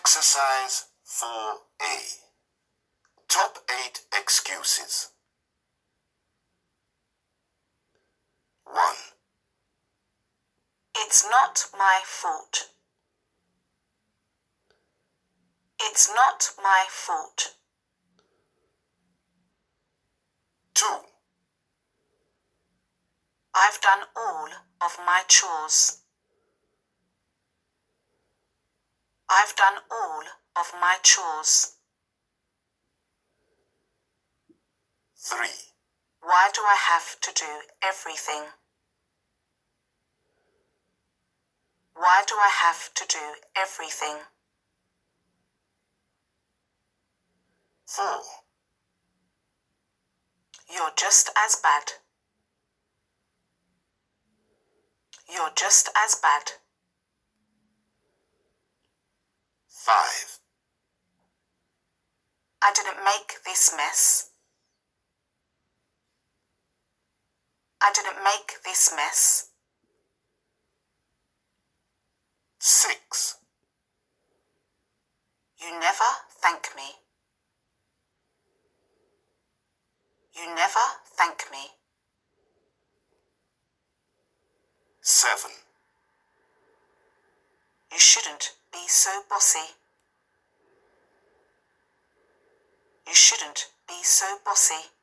Exercise 4A. Top 8 excuses. 1. It's not my fault. It's not my fault. 2. I've done all of my chores. I've done all of my chores. 3. Why do I have to do everything? Why do I have to do everything? 4. You're just as bad. You're just as bad. 5. I didn't make this mess. I didn't make this mess. 6. You never thank me. You never thank me. 7. You shouldn't be so bossy. You shouldn't be so bossy.